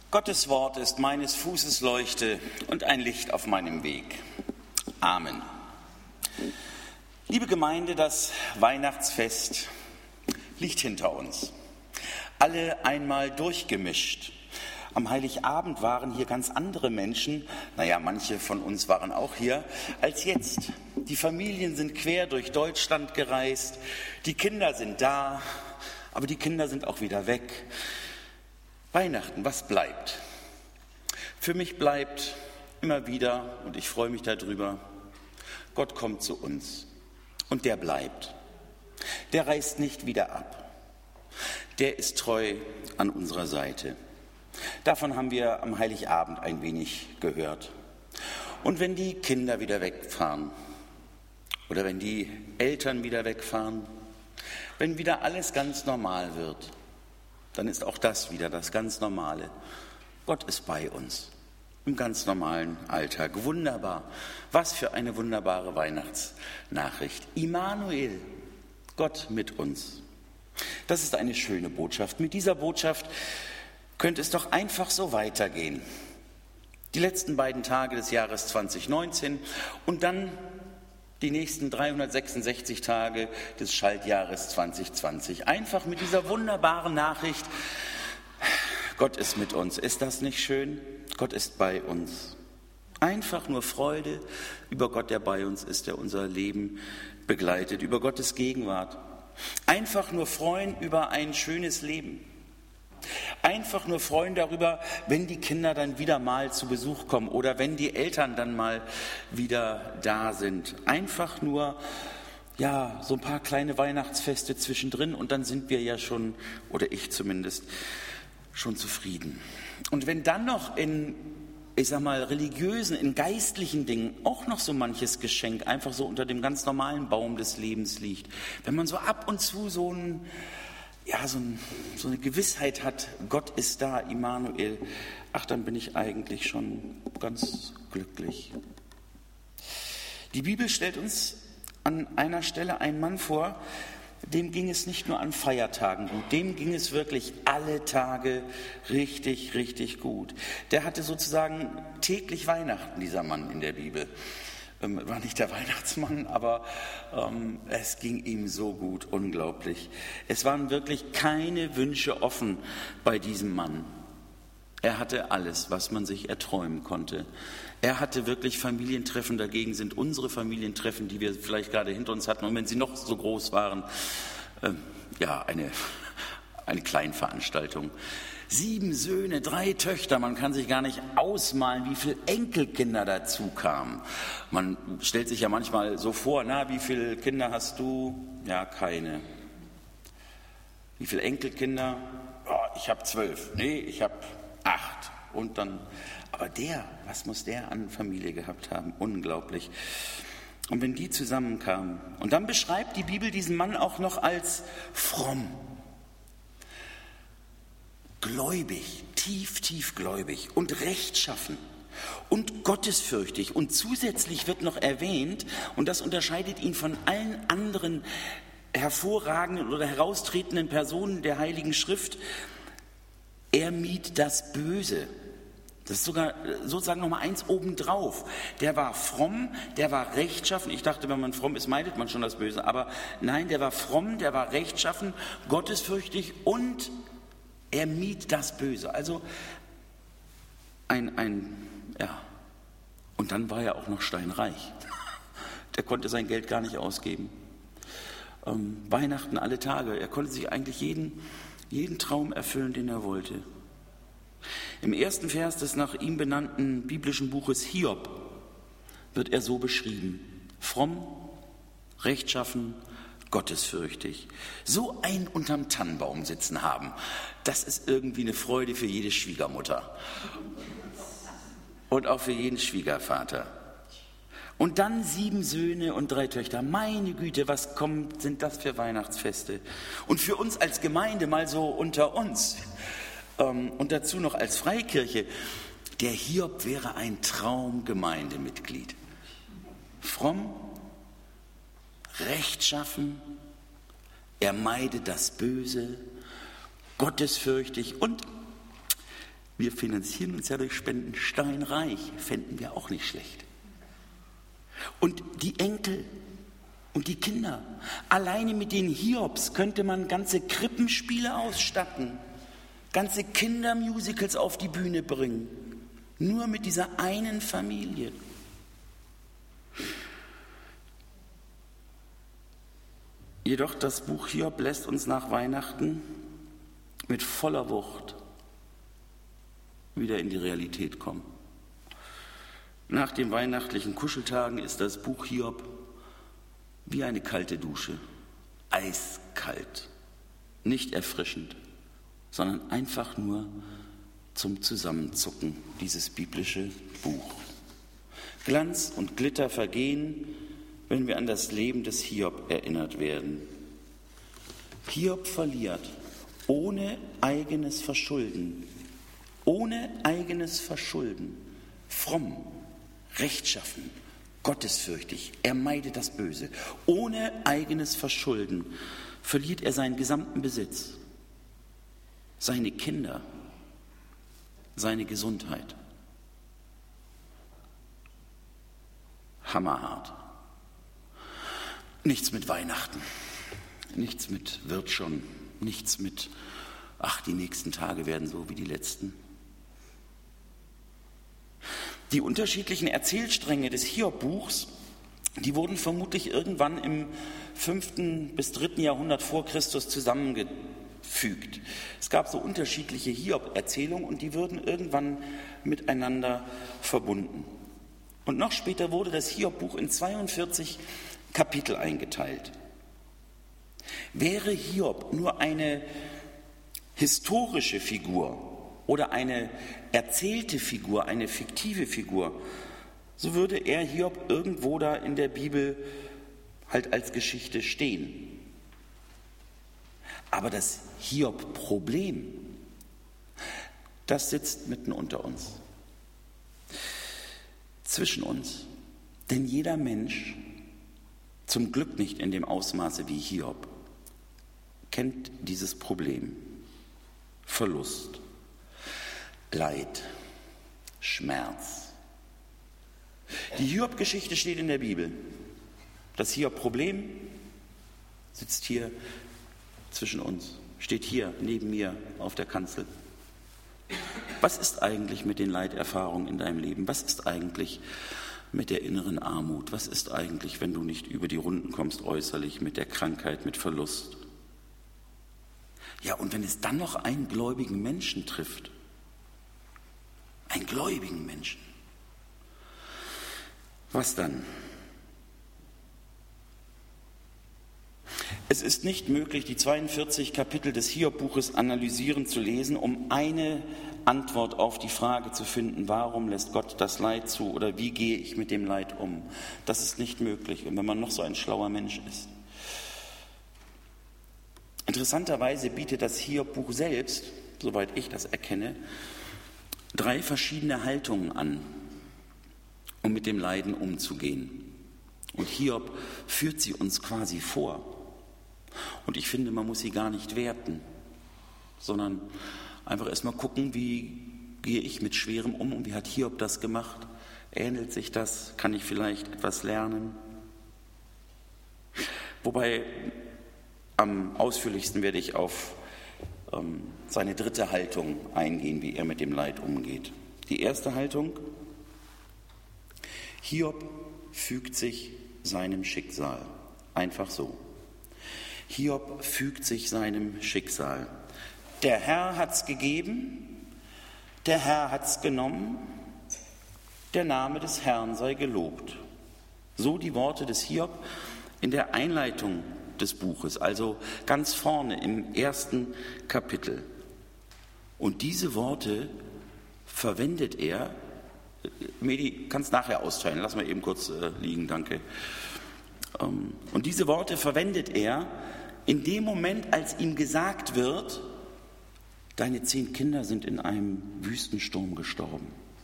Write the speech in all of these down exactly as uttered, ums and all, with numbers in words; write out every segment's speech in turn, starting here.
Gottes Wort ist meines Fußes Leuchte und ein Licht auf meinem Weg. Amen. Liebe Gemeinde, das Weihnachtsfest liegt hinter uns. Alle einmal durchgemischt. Am Heiligabend waren hier ganz andere Menschen, naja, manche von uns waren auch hier, als jetzt. Die Familien sind quer durch Deutschland gereist, die Kinder sind da, aber die Kinder sind auch wieder weg. Weihnachten, was bleibt? Für mich bleibt immer wieder, und ich freue mich darüber, Gott kommt zu uns und der bleibt. Der reist nicht wieder ab. Der ist treu an unserer Seite. Davon haben wir am Heiligabend ein wenig gehört. Und wenn die Kinder wieder wegfahren oder wenn die Eltern wieder wegfahren, wenn wieder alles ganz normal wird, dann ist auch das wieder das ganz Normale. Gott ist bei uns im ganz normalen Alltag. Wunderbar. Was für eine wunderbare Weihnachtsnachricht. Immanuel, Gott mit uns. Das ist eine schöne Botschaft. Mit dieser Botschaft könnte es doch einfach so weitergehen. Die letzten beiden Tage des Jahres zwanzig neunzehn und dann die nächsten dreihundertsechsundsechzig Tage des Schaltjahres zwanzig zwanzig. Einfach mit dieser wunderbaren Nachricht, Gott ist mit uns. Ist das nicht schön? Gott ist bei uns. Einfach nur Freude über Gott, der bei uns ist, der unser Leben begleitet, über Gottes Gegenwart. Einfach nur freuen über ein schönes Leben. Einfach nur freuen darüber, wenn die Kinder dann wieder mal zu Besuch kommen oder wenn die Eltern dann mal wieder da sind. Einfach nur, ja, so ein paar kleine Weihnachtsfeste zwischendrin und dann sind wir ja schon, oder ich zumindest, schon zufrieden. Und wenn dann noch in, ich sag mal, religiösen, in geistlichen Dingen auch noch so manches Geschenk einfach so unter dem ganz normalen Baum des Lebens liegt, wenn man so ab und zu so ein Ja, so, ein, so eine Gewissheit hat, Gott ist da, Immanuel, ach, dann bin ich eigentlich schon ganz glücklich. Die Bibel stellt uns an einer Stelle einen Mann vor, dem ging es nicht nur an Feiertagen gut, dem ging es wirklich alle Tage richtig, richtig gut. Der hatte sozusagen täglich Weihnachten, dieser Mann in der Bibel. Ähm, war nicht der Weihnachtsmann, aber ähm, es ging ihm so gut, unglaublich. Es waren wirklich keine Wünsche offen bei diesem Mann. Er hatte alles, was man sich erträumen konnte. Er hatte wirklich Familientreffen, dagegen sind unsere Familientreffen, die wir vielleicht gerade hinter uns hatten, und wenn sie noch so groß waren, äh, ja, eine, eine Kleinveranstaltung. Sieben Söhne, drei Töchter, man kann sich gar nicht ausmalen, wie viele Enkelkinder dazu kamen. Man stellt sich ja manchmal so vor, na, wie viele Kinder hast du? Ja, keine. Wie viele Enkelkinder? Oh, ich habe zwölf. Nee, ich habe acht. Und dann, aber der, was muss der an Familie gehabt haben? Unglaublich. Und wenn die zusammenkamen, und dann beschreibt die Bibel diesen Mann auch noch als fromm. Gläubig, tief, tief gläubig und rechtschaffen und gottesfürchtig. Und zusätzlich wird noch erwähnt, und das unterscheidet ihn von allen anderen hervorragenden oder heraustretenden Personen der Heiligen Schrift, er mied das Böse. Das ist sogar sozusagen nochmal eins obendrauf. Der war fromm, der war rechtschaffen. Ich dachte, wenn man fromm ist, meidet man schon das Böse. Aber nein, der war fromm, der war rechtschaffen, gottesfürchtig und er mied das Böse. Also ein, ein, ja. Und dann war er auch noch steinreich. Der konnte sein Geld gar nicht ausgeben. Ähm, Weihnachten alle Tage. Er konnte sich eigentlich jeden, jeden Traum erfüllen, den er wollte. Im ersten Vers des nach ihm benannten biblischen Buches Hiob wird er so beschrieben. Fromm, rechtschaffen, gottesfürchtig. So ein unterm Tannenbaum sitzen haben, das ist irgendwie eine Freude für jede Schwiegermutter. Und auch für jeden Schwiegervater. Und dann sieben Söhne und drei Töchter. Meine Güte, was kommt, sind das für Weihnachtsfeste? Und für uns als Gemeinde mal so unter uns. Und dazu noch als Freikirche. Der Hiob wäre ein Traumgemeindemitglied. Fromm, rechtschaffen, er meidet das Böse, gottesfürchtig und Wir finanzieren uns ja durch Spenden steinreich, fänden wir auch nicht schlecht. Und die Enkel und die Kinder, alleine mit den Hiobs könnte man ganze Krippenspiele ausstatten, ganze Kindermusicals auf die Bühne bringen, nur mit dieser einen Familie. Jedoch das Buch Hiob lässt uns nach Weihnachten mit voller Wucht wieder in die Realität kommen. Nach den weihnachtlichen Kuscheltagen ist das Buch Hiob wie eine kalte Dusche, eiskalt, nicht erfrischend, sondern einfach nur zum Zusammenzucken, dieses biblische Buch. Glanz und Glitter vergehen, wenn wir an das Leben des Hiob erinnert werden. Hiob verliert ohne eigenes Verschulden, ohne eigenes Verschulden, fromm, rechtschaffen, gottesfürchtig, er meidet das Böse. Ohne eigenes Verschulden verliert er seinen gesamten Besitz, seine Kinder, seine Gesundheit. Hammerhart. Nichts mit Weihnachten, nichts mit wird schon, nichts mit, ach, die nächsten Tage werden so wie die letzten. Die unterschiedlichen Erzählstränge des Hiob-Buchs, die wurden vermutlich irgendwann im fünften bis dritten Jahrhundert vor Christus zusammengefügt. Es gab so unterschiedliche Hiob-Erzählungen und die wurden irgendwann miteinander verbunden. Und noch später wurde das Hiob-Buch in zweiundvierzig Kapitel eingeteilt. Wäre Hiob nur eine historische Figur oder eine erzählte Figur, eine fiktive Figur, so würde er Hiob irgendwo da in der Bibel halt als Geschichte stehen. Aber das Hiob-Problem, das sitzt mitten unter uns, zwischen uns. Denn jeder Mensch, zum Glück nicht in dem Ausmaße wie Hiob, kennt dieses Problem. Verlust, Leid, Schmerz. Die Hiob-Geschichte steht in der Bibel. Das Hiob-Problem sitzt hier zwischen uns, steht hier neben mir auf der Kanzel. Was ist eigentlich mit den Leiterfahrungen in deinem Leben? Was ist eigentlich mit der inneren Armut? Was ist eigentlich, wenn du nicht über die Runden kommst äußerlich, mit der Krankheit, mit Verlust? Ja, und wenn es dann noch einen gläubigen Menschen trifft, einen gläubigen Menschen, was dann? Es ist nicht möglich, die zweiundvierzig Kapitel des Hiob-Buches analysierend zu lesen, um eine Antwort auf die Frage zu finden, warum lässt Gott das Leid zu oder wie gehe ich mit dem Leid um? Das ist nicht möglich, wenn man noch so ein schlauer Mensch ist. Interessanterweise bietet das Hiob-Buch selbst, soweit ich das erkenne, drei verschiedene Haltungen an, um mit dem Leiden umzugehen. Und Hiob führt sie uns quasi vor. Und ich finde, man muss sie gar nicht werten, sondern einfach erstmal gucken, wie gehe ich mit Schwerem um und wie hat Hiob das gemacht? Ähnelt sich das? Kann ich vielleicht etwas lernen? Wobei am ausführlichsten werde ich auf ähm, seine dritte Haltung eingehen, wie er mit dem Leid umgeht. Die erste Haltung: Hiob fügt sich seinem Schicksal. Einfach so. Hiob fügt sich seinem Schicksal. Der Herr hat's gegeben, der Herr hat's genommen, der Name des Herrn sei gelobt. So die Worte des Hiob in der Einleitung des Buches, also ganz vorne im ersten Kapitel. Und diese Worte verwendet er, Medi, kannst nachher austeilen, lass mal eben kurz äh, liegen, danke. Ähm, und diese Worte verwendet er in dem Moment, als ihm gesagt wird, deine zehn Kinder sind in einem Wüstensturm gestorben.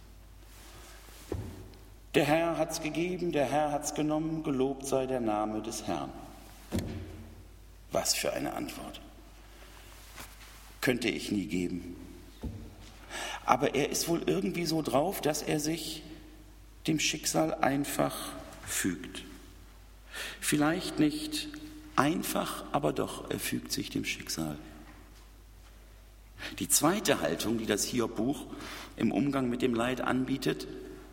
Der Herr hat's gegeben, der Herr hat's genommen, gelobt sei der Name des Herrn. Was für eine Antwort. Könnte ich nie geben. aber er ist wohl irgendwie so drauf, dass er sich dem Schicksal einfach fügt. Vielleicht nicht einfach, aber doch, er fügt sich dem Schicksal. Die zweite Haltung, die das Hiob-Buch im Umgang mit dem Leid anbietet: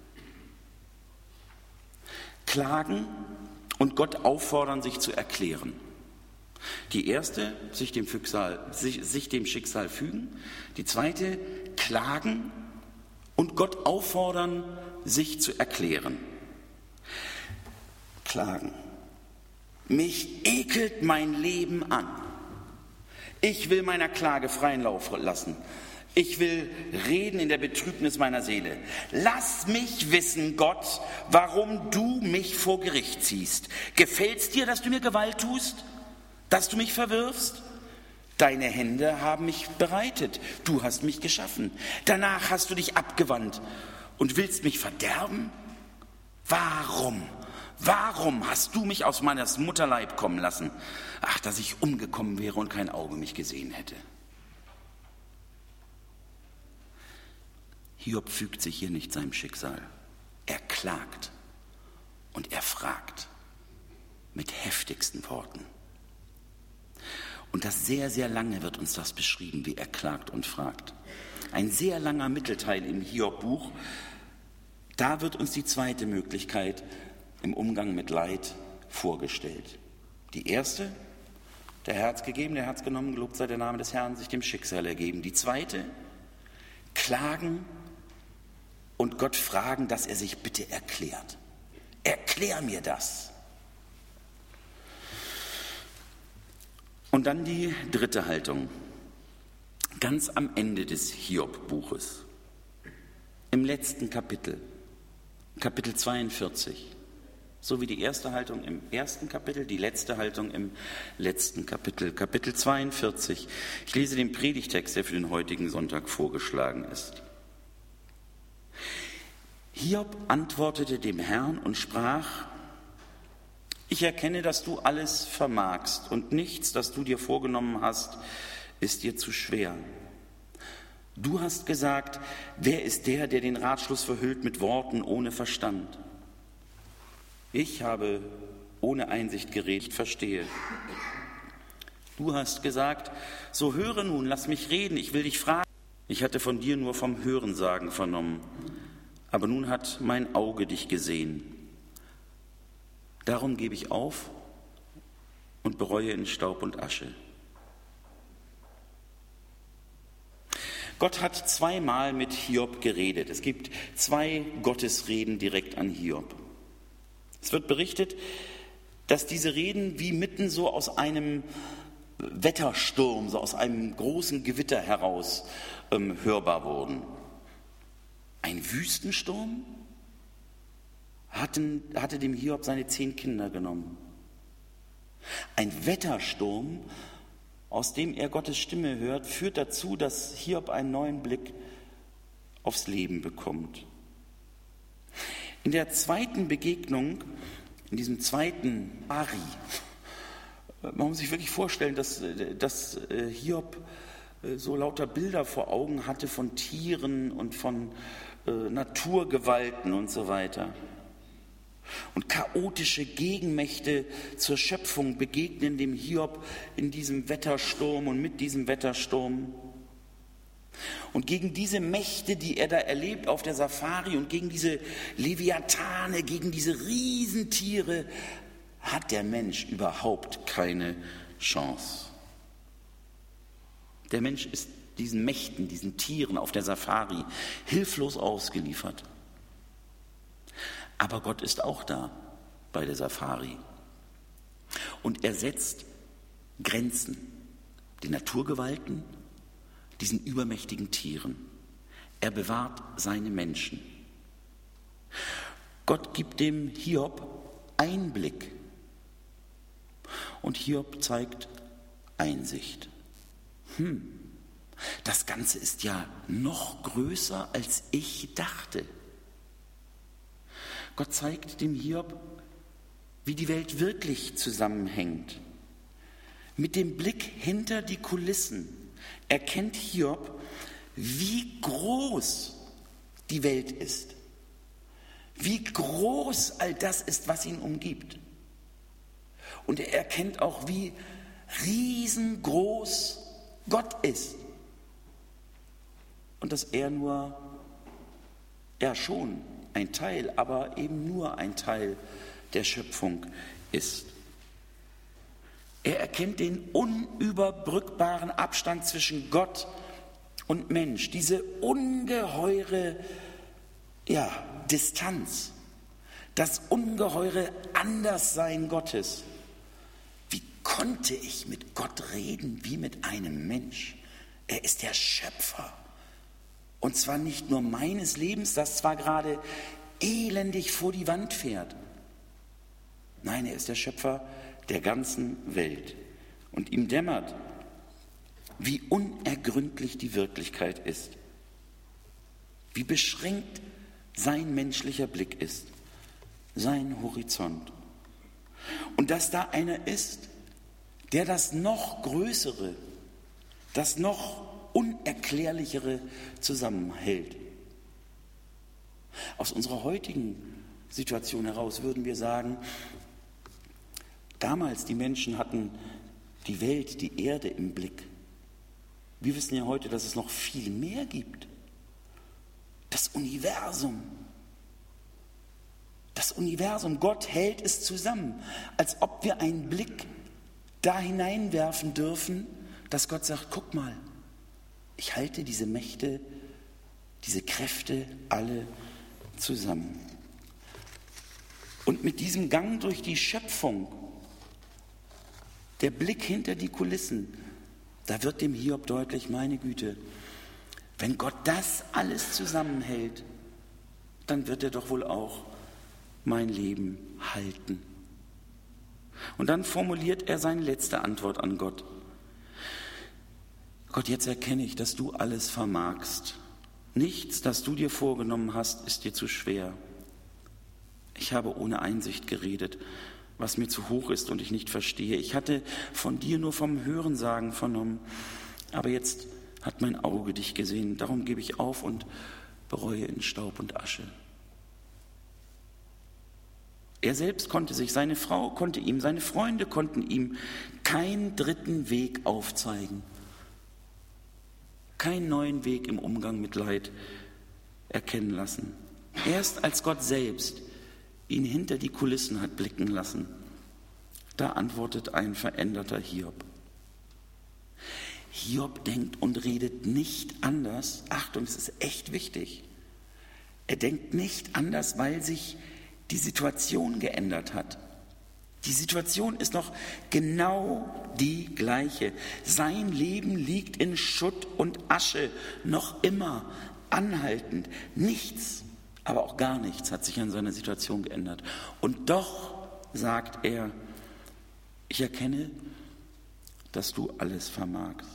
Klagen und Gott auffordern, sich zu erklären. Die erste, sich dem, Schicksal, sich, sich dem Schicksal fügen. Die zweite, klagen und Gott auffordern, sich zu erklären. Klagen. Mich ekelt mein Leben an. Ich will meiner Klage freien Lauf lassen. Ich will reden in der Betrübnis meiner Seele. Lass mich wissen, Gott, warum du mich vor Gericht ziehst. Gefällt's dir, dass du mir Gewalt tust? Dass du mich verwirfst? Deine Hände haben mich bereitet. Du hast mich geschaffen. Danach hast du dich abgewandt und willst mich verderben? Warum? Warum hast du mich aus meines Mutterleib kommen lassen? Ach, dass ich umgekommen wäre und kein Auge mich gesehen hätte. Hiob fügt sich hier nicht seinem Schicksal. Er klagt und er fragt mit heftigsten Worten. Und das sehr, sehr lange wird uns das beschrieben, wie er klagt und fragt. Ein sehr langer Mittelteil im Hiob-Buch. Da wird uns die zweite Möglichkeit im Umgang mit Leid vorgestellt. Die erste: der Herr hat's gegeben, der Herz genommen, gelobt sei der Name des Herrn, sich dem Schicksal ergeben. Die zweite: klagen und Gott fragen, dass er sich bitte erklärt. Erklär mir das. Und dann die dritte Haltung, ganz am Ende des Hiob-Buches, im letzten Kapitel, Kapitel zweiundvierzig, so wie die erste Haltung im ersten Kapitel, die letzte Haltung im letzten Kapitel, Kapitel zweiundvierzig. Ich lese den Predigtext, der für den heutigen Sonntag vorgeschlagen ist. Hiob antwortete dem Herrn und sprach: Ich erkenne, dass du alles vermagst und nichts, das du dir vorgenommen hast, ist dir zu schwer. Du hast gesagt, wer ist der, der den Ratschluss verhüllt mit Worten ohne Verstand? Ich habe ohne Einsicht geredet, ich verstehe. Du hast gesagt, so höre nun, lass mich reden, ich will dich fragen. Ich hatte von dir nur vom Hörensagen vernommen, aber nun hat mein Auge dich gesehen. Darum gebe ich auf und bereue in Staub und Asche. Gott hat zweimal mit Hiob geredet. Es gibt zwei Gottesreden direkt an Hiob. Es wird berichtet, dass diese Reden wie mitten so aus einem Wettersturm, so aus einem großen Gewitter heraus ähm, hörbar wurden. Ein Wüstensturm hatten, hatte dem Hiob seine zehn Kinder genommen. Ein Wettersturm, aus dem er Gottes Stimme hört, führt dazu, dass Hiob einen neuen Blick aufs Leben bekommt. In der zweiten Begegnung, in diesem zweiten Ari, man muss sich wirklich vorstellen, dass, dass Hiob so lauter Bilder vor Augen hatte von Tieren und von äh, Naturgewalten und so weiter. Und chaotische Gegenmächte zur Schöpfung begegnen dem Hiob in diesem Wettersturm und mit diesem Wettersturm. Und gegen diese Mächte, die er da erlebt auf der Safari und gegen diese Leviathane, gegen diese Riesentiere, hat der Mensch überhaupt keine Chance. Der Mensch ist diesen Mächten, diesen Tieren auf der Safari hilflos ausgeliefert. Aber Gott ist auch da bei der Safari. Und er setzt Grenzen, den Naturgewalten, diesen übermächtigen Tieren. Er bewahrt seine Menschen. Gott gibt dem Hiob Einblick. Und Hiob zeigt Einsicht. Hm, das Ganze ist ja noch größer, als ich dachte. Gott zeigt dem Hiob, wie die Welt wirklich zusammenhängt. Mit dem Blick hinter die Kulissen erkennt Hiob, wie groß die Welt ist, wie groß all das ist, was ihn umgibt. Und er erkennt auch, wie riesengroß Gott ist. Und dass er nur, ja schon ein Teil, aber eben nur ein Teil der Schöpfung ist. Er erkennt den unüberbrückbaren Abstand zwischen Gott und Mensch, diese ungeheure ja, Distanz, das ungeheure Anderssein Gottes. Wie konnte ich mit Gott reden wie mit einem Mensch? Er ist der Schöpfer. Und zwar nicht nur meines Lebens, das zwar gerade elendig vor die Wand fährt. Nein, er ist der Schöpfer der ganzen Welt. Und ihm dämmert, wie unergründlich die Wirklichkeit ist. Wie beschränkt sein menschlicher Blick ist, sein Horizont. Und dass da einer ist, der das noch Größere, das noch Unerklärlichere zusammenhält. Aus unserer heutigen Situation heraus würden wir sagen, damals die Menschen hatten die Welt, die Erde im Blick. Wir wissen ja heute, dass es noch viel mehr gibt. Das Universum. Das Universum, Gott hält es zusammen, als ob wir einen Blick da hineinwerfen dürfen, dass Gott sagt, guck mal, ich halte diese Mächte, diese Kräfte alle zusammen. Und mit diesem Gang durch die Schöpfung, der Blick hinter die Kulissen, da wird dem Hiob deutlich, meine Güte, wenn Gott das alles zusammenhält, dann wird er doch wohl auch mein Leben halten. Und dann formuliert er seine letzte Antwort an Gott. Gott, jetzt erkenne ich, dass du alles vermagst. Nichts, das du dir vorgenommen hast, ist dir zu schwer. Ich habe ohne Einsicht geredet, was mir zu hoch ist und ich nicht verstehe. Ich hatte von dir nur vom Hörensagen vernommen, aber jetzt hat mein Auge dich gesehen. Darum gebe ich auf und bereue in Staub und Asche. Er selbst konnte sich, seine Frau konnte ihm, seine Freunde konnten ihm keinen dritten Weg aufzeigen. Keinen neuen Weg im Umgang mit Leid erkennen lassen. Erst als Gott selbst ihn hinter die Kulissen hat blicken lassen, da antwortet ein veränderter Hiob. Hiob denkt und redet nicht anders. Achtung, es ist echt wichtig. Er denkt nicht anders, weil sich die Situation geändert hat. Die Situation ist noch genau die gleiche. Sein Leben liegt in Schutt und Asche, noch immer anhaltend. Nichts, aber auch gar nichts hat sich an seiner Situation geändert. Und doch sagt er, ich erkenne, dass du alles vermagst.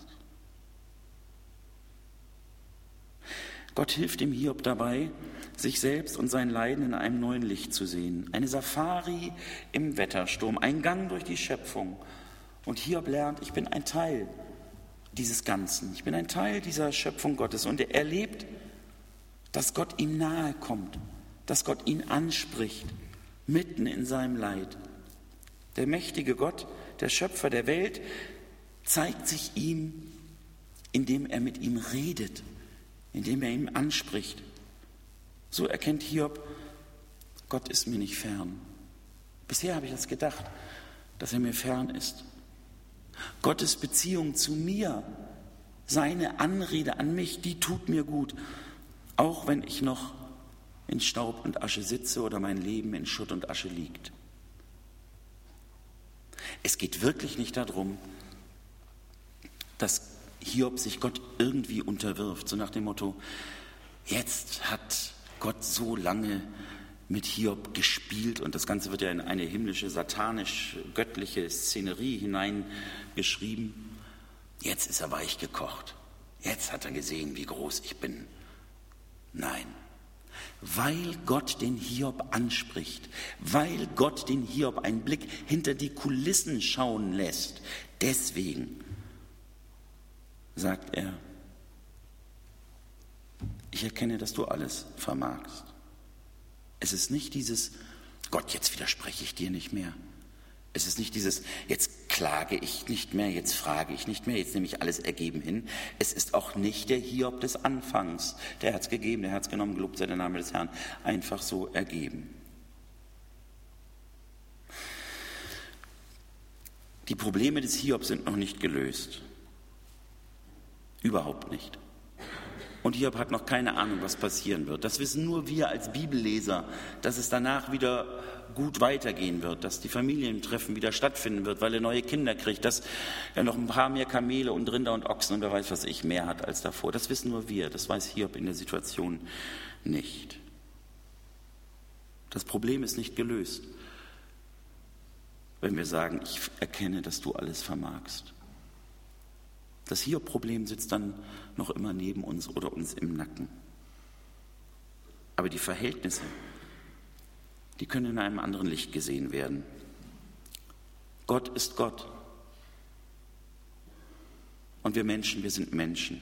Gott hilft dem Hiob dabei, sich selbst und sein Leiden in einem neuen Licht zu sehen. Eine Safari im Wettersturm, ein Gang durch die Schöpfung. Und Hiob lernt, ich bin ein Teil dieses Ganzen. Ich bin ein Teil dieser Schöpfung Gottes. Und er erlebt, dass Gott ihm nahe kommt, dass Gott ihn anspricht, mitten in seinem Leid. Der mächtige Gott, der Schöpfer der Welt, zeigt sich ihm, indem er mit ihm redet, indem er ihn anspricht. So erkennt Hiob, Gott ist mir nicht fern. Bisher habe ich das gedacht, dass er mir fern ist. Gottes Beziehung zu mir, seine Anrede an mich, die tut mir gut, auch wenn ich noch in Staub und Asche sitze oder mein Leben in Schutt und Asche liegt. Es geht wirklich nicht darum, dass Hiob sich Gott irgendwie unterwirft, so nach dem Motto, jetzt hat Gott so lange mit Hiob gespielt und das Ganze wird ja in eine himmlische, satanisch-göttliche Szenerie hineingeschrieben. Jetzt ist er weich gekocht. Jetzt hat er gesehen, wie groß ich bin. Nein, weil Gott den Hiob anspricht, weil Gott den Hiob einen Blick hinter die Kulissen schauen lässt, deswegen sagt er, Ich erkenne, dass du alles vermagst. Es ist nicht dieses, Gott, jetzt widerspreche ich dir nicht mehr. Es ist nicht dieses, jetzt klage ich nicht mehr, jetzt frage ich nicht mehr, jetzt nehme ich alles ergeben hin. Es ist auch nicht der Hiob des Anfangs. Der hat es gegeben, der hat es genommen, gelobt sei der Name des Herrn. Einfach so ergeben. Die Probleme des Hiob sind noch nicht gelöst. Überhaupt nicht. Und Hiob hat noch keine Ahnung, was passieren wird. Das wissen nur wir als Bibelleser, dass es danach wieder gut weitergehen wird, dass die Familientreffen wieder stattfinden wird, weil er neue Kinder kriegt, dass er noch ein paar mehr Kamele und Rinder und Ochsen und wer weiß was ich mehr hat als davor. Das wissen nur wir, das weiß Hiob in der Situation nicht. Das Problem ist nicht gelöst, wenn wir sagen, ich erkenne, dass du alles vermagst. Das Hiob-Problem sitzt dann noch immer neben uns oder uns im Nacken. Aber die Verhältnisse, die können in einem anderen Licht gesehen werden. Gott ist Gott. Und wir Menschen, wir sind Menschen.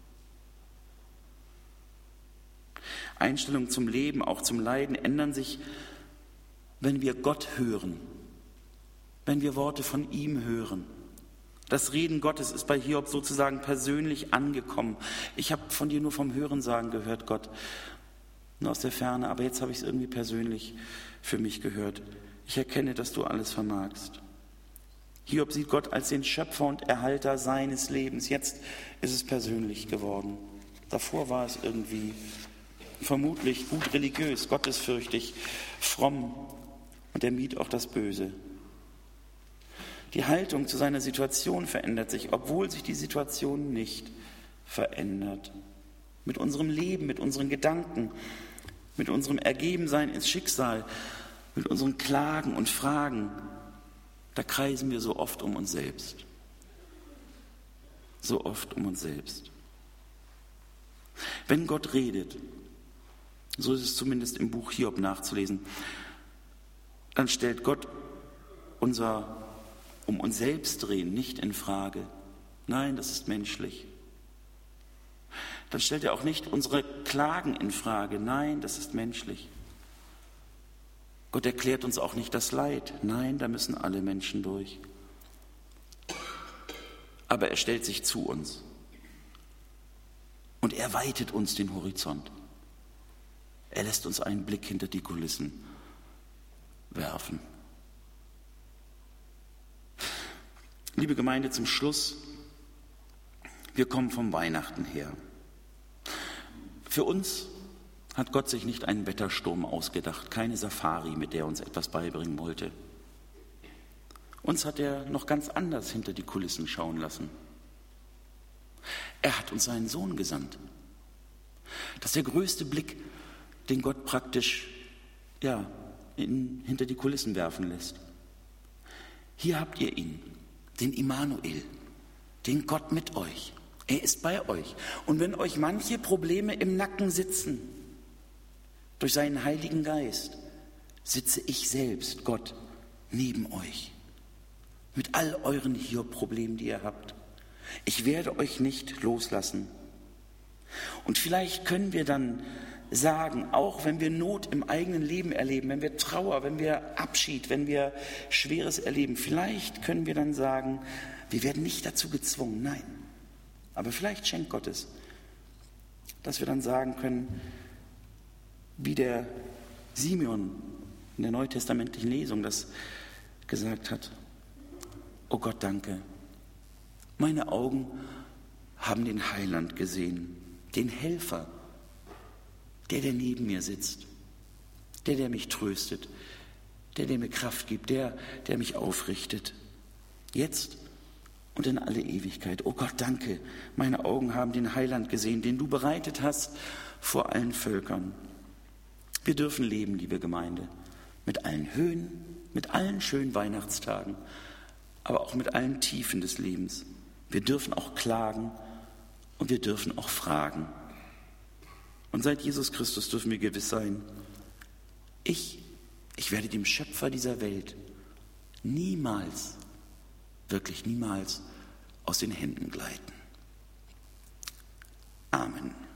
Einstellungen zum Leben, auch zum Leiden ändern sich, wenn wir Gott hören, wenn wir Worte von ihm hören. Das Reden Gottes ist bei Hiob sozusagen persönlich angekommen. Ich habe von dir nur vom Hörensagen gehört, Gott, nur aus der Ferne, aber jetzt habe ich es irgendwie persönlich für mich gehört. Ich erkenne, dass du alles vermagst. Hiob sieht Gott als den Schöpfer und Erhalter seines Lebens. Jetzt ist es persönlich geworden. Davor war es irgendwie vermutlich gut religiös, gottesfürchtig, fromm und er mied auch das Böse. Die Haltung zu seiner Situation verändert sich, obwohl sich die Situation nicht verändert. Mit unserem Leben, mit unseren Gedanken, mit unserem Ergebensein ins Schicksal, mit unseren Klagen und Fragen, da kreisen wir so oft um uns selbst. So oft um uns selbst. Wenn Gott redet, so ist es zumindest im Buch Hiob nachzulesen, dann stellt Gott unser um uns selbst drehen nicht in Frage. Nein, das ist menschlich. Dann stellt er auch nicht unsere Klagen in Frage. Nein, das ist menschlich. Gott erklärt uns auch nicht das Leid. Nein, da müssen alle Menschen durch. Aber er stellt sich zu uns. Und er weitet uns den Horizont. Er lässt uns einen Blick hinter die Kulissen werfen. Liebe Gemeinde, zum Schluss, wir kommen vom Weihnachten her. Für uns hat Gott sich nicht einen Wettersturm ausgedacht, keine Safari, mit der er uns etwas beibringen wollte. Uns hat er noch ganz anders hinter die Kulissen schauen lassen. Er hat uns seinen Sohn gesandt. Das ist der größte Blick, den Gott praktisch ja, in, hinter die Kulissen werfen lässt. Hier habt ihr ihn. Den Immanuel, den Gott mit euch. Er ist bei euch. Und wenn euch manche Probleme im Nacken sitzen, durch seinen Heiligen Geist, sitze ich selbst, Gott, neben euch. Mit all euren Hiob-Problemen, die ihr habt. Ich werde euch nicht loslassen. Und vielleicht können wir dann sagen, auch wenn wir Not im eigenen Leben erleben, wenn wir Trauer, wenn wir Abschied, wenn wir Schweres erleben, vielleicht können wir dann sagen, wir werden nicht dazu gezwungen, nein. Aber vielleicht schenkt Gott es, dass wir dann sagen können, wie der Simeon in der neutestamentlichen Lesung das gesagt hat, oh Gott, danke, meine Augen haben den Heiland gesehen, den Helfer, der, der neben mir sitzt, der, der mich tröstet, der, der mir Kraft gibt, der, der mich aufrichtet. Jetzt und in alle Ewigkeit. Oh Gott, danke, meine Augen haben den Heiland gesehen, den du bereitet hast vor allen Völkern. Wir dürfen leben, liebe Gemeinde, mit allen Höhen, mit allen schönen Weihnachtstagen, aber auch mit allen Tiefen des Lebens. Wir dürfen auch klagen und wir dürfen auch fragen. Und seit Jesus Christus dürfen wir gewiss sein, ich, ich werde dem Schöpfer dieser Welt niemals, wirklich niemals aus den Händen gleiten. Amen.